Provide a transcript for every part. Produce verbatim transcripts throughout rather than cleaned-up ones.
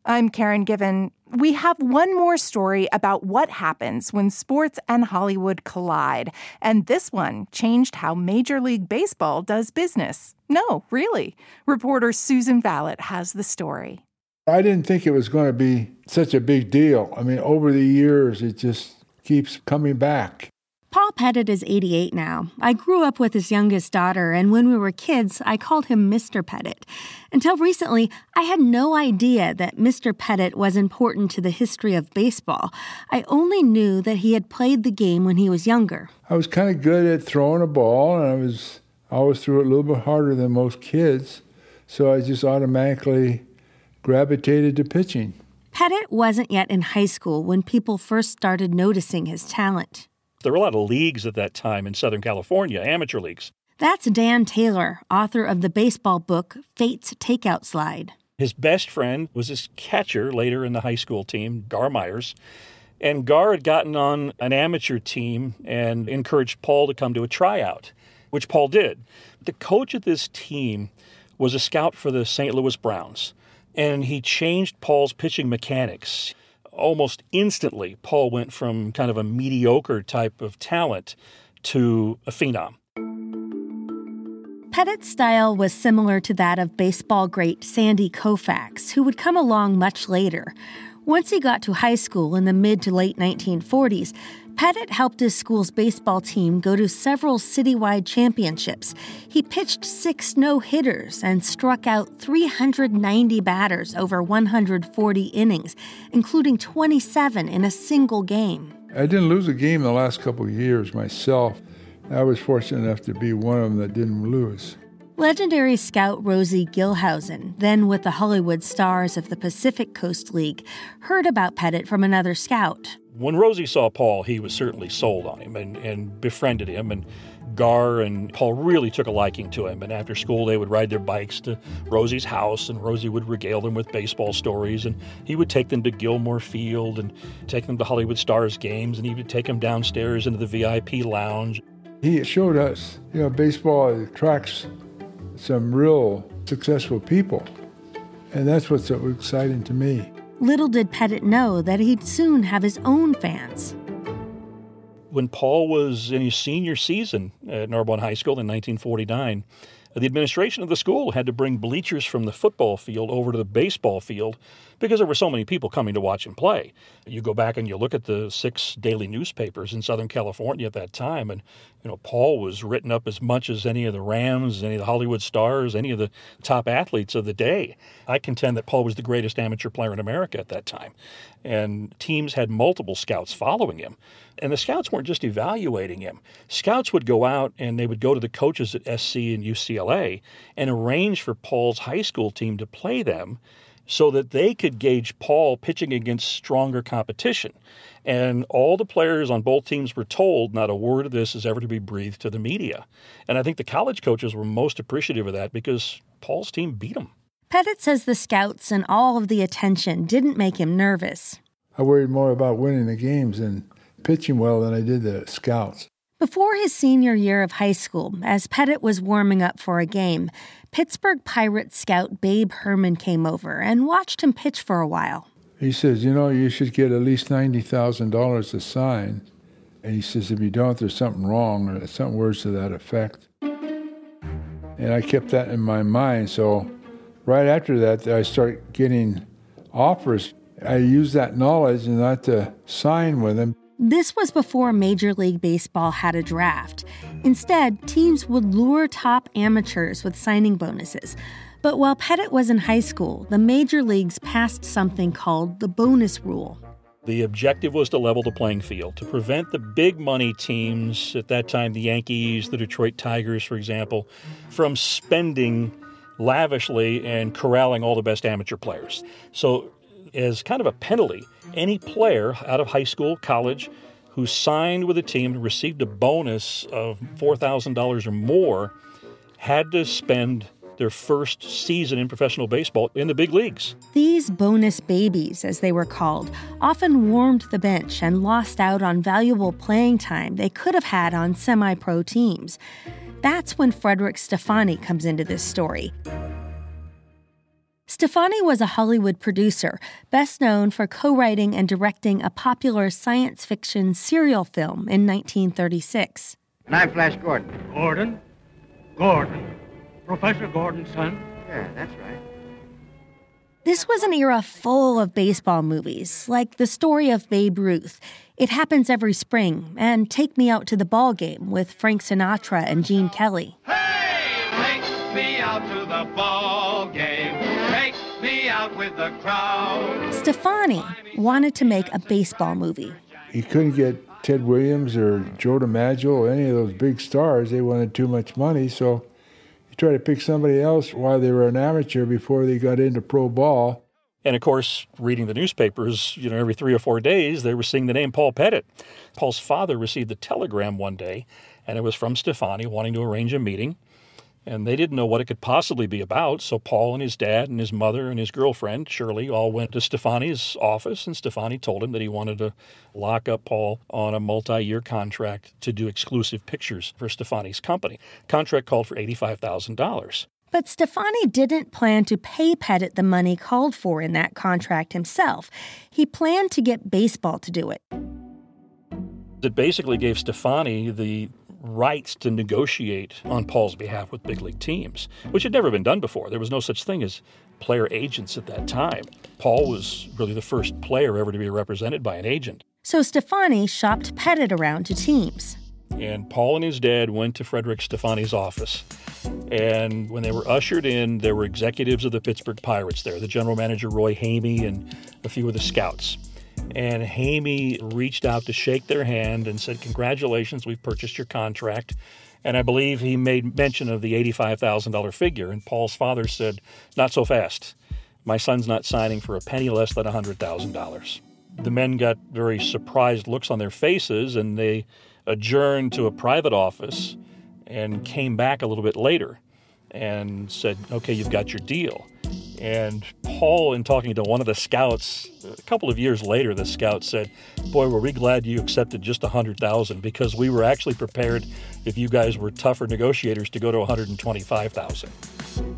I'm Karen Given. We have one more story about what happens when sports and Hollywood collide. And this one changed how Major League Baseball does business. No, really. Reporter Susan Vallet has the story. I didn't think it was going to be such a big deal. I mean, over the years, it just keeps coming back. Paul Pettit is eighty-eight now. I grew up with his youngest daughter, and when we were kids, I called him Mister Pettit. Until recently, I had no idea that Mister Pettit was important to the history of baseball. I only knew that he had played the game when he was younger. I was kind of good at throwing a ball, and I was I always threw it a little bit harder than most kids, so I just automatically gravitated to pitching. Pettit wasn't yet in high school when people first started noticing his talent. There were a lot of leagues at that time in Southern California, amateur leagues. That's Dan Taylor, author of the baseball book Fate's Takeout Slide. His best friend was his catcher later in the high school team, Gar Myers. And Gar had gotten on an amateur team and encouraged Paul to come to a tryout, which Paul did. The coach of this team was a scout for the Saint Louis Browns, and he changed Paul's pitching mechanics. Almost instantly, Paul went from kind of a mediocre type of talent to a phenom. Pettit's style was similar to that of baseball great Sandy Koufax, who would come along much later. Once he got to high school in the mid to late nineteen forties, Pettit helped his school's baseball team go to several citywide championships. He pitched six no-hitters and struck out three hundred ninety batters over one hundred forty innings, including twenty-seven in a single game. I didn't lose a game the last couple of years myself. I was fortunate enough to be one of them that didn't lose. Legendary scout Rosie Gilhousen, then with the Hollywood Stars of the Pacific Coast League, heard about Pettit from another scout. When Rosie saw Paul, he was certainly sold on him and, and befriended him. And Gar and Paul really took a liking to him. And after school, they would ride their bikes to Rosie's house, and Rosie would regale them with baseball stories. And he would take them to Gilmore Field and take them to Hollywood Stars games, and he would take them downstairs into the V I P lounge. He showed us, you know, baseball attracts some real successful people. And that's what's so exciting to me. Little did Pettit know that he'd soon have his own fans. When Paul was in his senior season at Narbonne High School in nineteen forty-nine, the administration of the school had to bring bleachers from the football field over to the baseball field because there were so many people coming to watch him play. You go back and you look at the six daily newspapers in Southern California at that time, and you know Paul was written up as much as any of the Rams, any of the Hollywood Stars, any of the top athletes of the day. I contend that Paul was the greatest amateur player in America at that time, and teams had multiple scouts following him. And the scouts weren't just evaluating him. Scouts would go out and they would go to the coaches at S C and U C L A and arrange for Paul's high school team to play them so that they could gauge Paul pitching against stronger competition. And all the players on both teams were told not a word of this is ever to be breathed to the media. And I think the college coaches were most appreciative of that because Paul's team beat them. Pettit says the scouts and all of the attention didn't make him nervous. I worried more about winning the games and pitching well than I did the scouts. Before his senior year of high school, as Pettit was warming up for a game, Pittsburgh Pirates scout Babe Herman came over and watched him pitch for a while. He says, you know, you should get at least ninety thousand dollars to sign. And he says, if you don't, there's something wrong, or some words to that effect. And I kept that in my mind. So right after that, I started getting offers. I used that knowledge and not to sign with him. This was before Major League Baseball had a draft. Instead, teams would lure top amateurs with signing bonuses. But while Pettit was in high school, the major leagues passed something called the bonus rule. The objective was to level the playing field, to prevent the big money teams, at that time the Yankees, the Detroit Tigers, for example, from spending lavishly and corralling all the best amateur players. So as kind of a penalty, any player out of high school, college, who signed with a team and received a bonus of four thousand dollars or more had to spend their first season in professional baseball in the big leagues. These bonus babies, as they were called, often warmed the bench and lost out on valuable playing time they could have had on semi-pro teams. That's when Frederick Stefani comes into this story. Stefani was a Hollywood producer, best known for co-writing and directing a popular science fiction serial film in nineteen thirty-six. And I'm Flash Gordon. Gordon? Gordon. Professor Gordon's son? Yeah, that's right. This was an era full of baseball movies, like The Story of Babe Ruth, It Happens Every Spring, and Take Me Out to the Ball Game with Frank Sinatra and Gene Kelly. Hey, take me out to the ball game. Take me out with the crowd. Stefani wanted to make a baseball movie. He couldn't get Ted Williams or Joe DiMaggio or any of those big stars. They wanted too much money, so he tried to pick somebody else while they were an amateur before they got into pro ball. And, of course, reading the newspapers, you know, every three or four days, they were seeing the name Paul Pettit. Paul's father received a telegram one day, and it was from Stefani wanting to arrange a meeting. And they didn't know what it could possibly be about, so Paul and his dad and his mother and his girlfriend, Shirley, all went to Stefani's office, and Stefani told him that he wanted to lock up Paul on a multi-year contract to do exclusive pictures for Stefani's company. Contract called for eighty-five thousand dollars. But Stefani didn't plan to pay Pettit the money called for in that contract himself. He planned to get baseball to do it. It basically gave Stefani the rights to negotiate on Paul's behalf with big league teams, which had never been done before. There was no such thing as player agents at that time. Paul was really the first player ever to be represented by an agent. So Stefani shopped Pettit around to teams. And Paul and his dad went to Frederick Stefani's office. And when they were ushered in, there were executives of the Pittsburgh Pirates there, the general manager Roy Hamey and a few of the scouts. And Hamey reached out to shake their hand and said, "Congratulations, we've purchased your contract." And I believe he made mention of the eighty-five thousand dollars figure. And Paul's father said, "Not so fast. My son's not signing for a penny less than one hundred thousand dollars. The men got very surprised looks on their faces, and they adjourned to a private office and came back a little bit later and said, "Okay, you've got your deal." And Paul, in talking to one of the scouts, a couple of years later, the scout said, "Boy, were we glad you accepted just one hundred thousand dollars because we were actually prepared, if you guys were tougher negotiators, to go to one hundred twenty-five thousand dollars.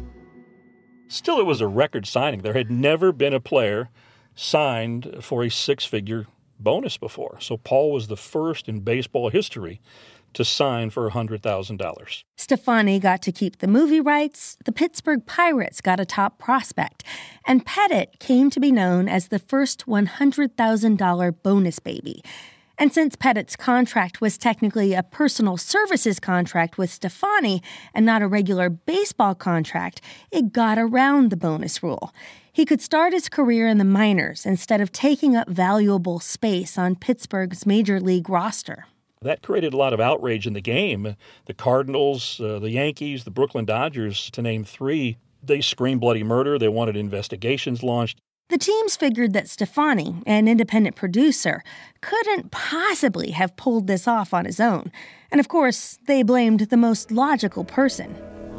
Still, it was a record signing. There had never been a player signed for a six-figure bonus before. So Paul was the first in baseball history to sign for one hundred thousand dollars. Stefani got to keep the movie rights, the Pittsburgh Pirates got a top prospect, and Pettit came to be known as the first one hundred thousand dollars bonus baby. And since Pettit's contract was technically a personal services contract with Stefani and not a regular baseball contract, it got around the bonus rule. He could start his career in the minors instead of taking up valuable space on Pittsburgh's major league roster. That created a lot of outrage in the game. The Cardinals, uh, the Yankees, the Brooklyn Dodgers, to name three, they screamed bloody murder. They wanted investigations launched. The teams figured that Stefani, an independent producer, couldn't possibly have pulled this off on his own. And of course, they blamed the most logical person.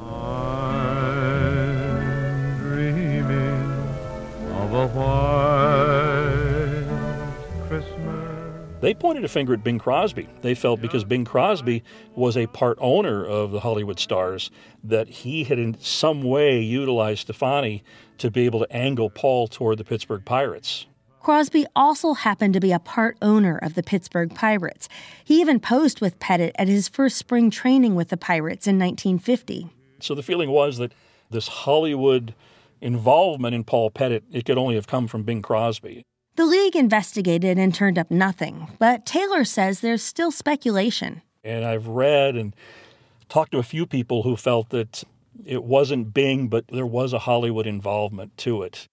I'm dreaming of a white Christmas. They pointed a finger at Bing Crosby. They felt because Bing Crosby was a part owner of the Hollywood Stars that he had in some way utilized Stefani to be able to angle Paul toward the Pittsburgh Pirates. Crosby also happened to be a part owner of the Pittsburgh Pirates. He even posed with Pettit at his first spring training with the Pirates in nineteen fifty. So the feeling was that this Hollywood involvement in Paul Pettit, it could only have come from Bing Crosby. The league investigated and turned up nothing, but Taylor says there's still speculation. And I've read and talked to a few people who felt that it wasn't Bing, but there was a Hollywood involvement to it.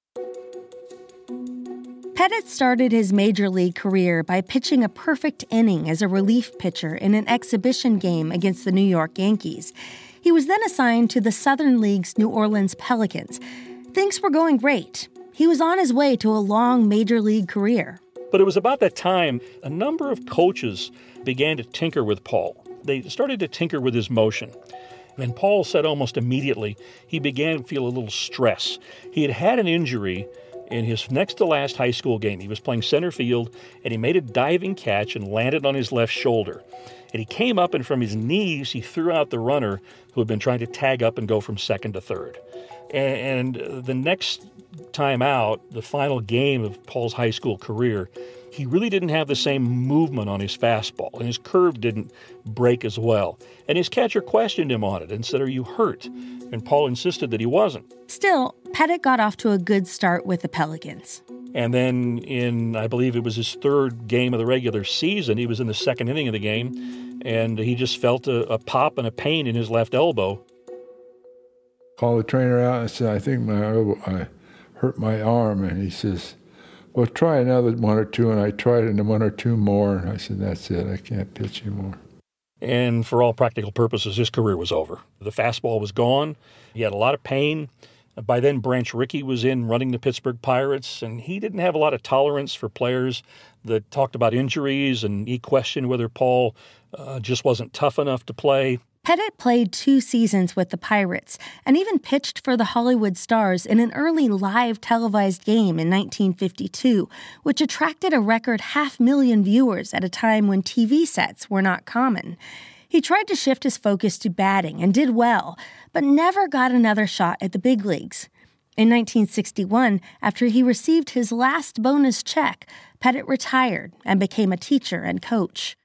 Pettit started his major league career by pitching a perfect inning as a relief pitcher in an exhibition game against the New York Yankees. He was then assigned to the Southern League's New Orleans Pelicans. Things were going great. He was on his way to a long major league career. But it was about that time a number of coaches began to tinker with Paul. They started to tinker with his motion. And Paul said almost immediately he began to feel a little stress. He had had an injury in his next to last high school game. He was playing center field, and he made a diving catch and landed on his left shoulder. And he came up, and from his knees, he threw out the runner who had been trying to tag up and go from second to third. And the next time out, the final game of Paul's high school career, he really didn't have the same movement on his fastball, and his curve didn't break as well. And his catcher questioned him on it and said, "Are you hurt?" And Paul insisted that he wasn't. Still, Pettitte got off to a good start with the Pelicans. And then in, I believe it was his third game of the regular season, he was in the second inning of the game, and he just felt a, a pop and a pain in his left elbow. Called the trainer out and said, "I think my elbow, I hurt my arm." And he says, "Well, try another one or two." And I tried it one or two more. And I said, "That's it. I can't pitch anymore." And for all practical purposes, his career was over. The fastball was gone. He had a lot of pain. By then, Branch Rickey was in running the Pittsburgh Pirates, and he didn't have a lot of tolerance for players that talked about injuries, and he questioned whether Paul uh, just wasn't tough enough to play. Pettitte played two seasons with the Pirates and even pitched for the Hollywood Stars in an early live televised game in nineteen fifty-two, which attracted a record half million viewers at a time when T V sets were not common. He tried to shift his focus to batting and did well, but never got another shot at the big leagues. In nineteen sixty-one, after he received his last bonus check, Pettitte retired and became a teacher and coach.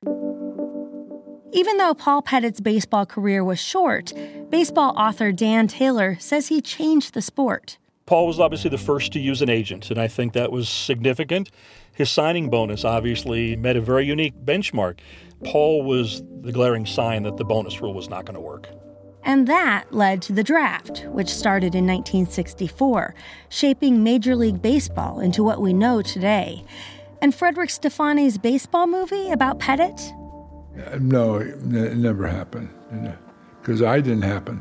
Even though Paul Pettitte's baseball career was short, baseball author Dan Taylor says he changed the sport. Paul was obviously the first to use an agent, and I think that was significant. His signing bonus obviously met a very unique benchmark. Paul was the glaring sign that the bonus rule was not going to work. And that led to the draft, which started in nineteen sixty-four, shaping Major League Baseball into what we know today. And Frederick Stefani's baseball movie about Pettitte? No, it never happened, because I didn't happen.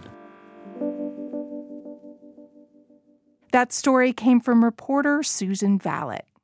That story came from reporter Susan Vallet.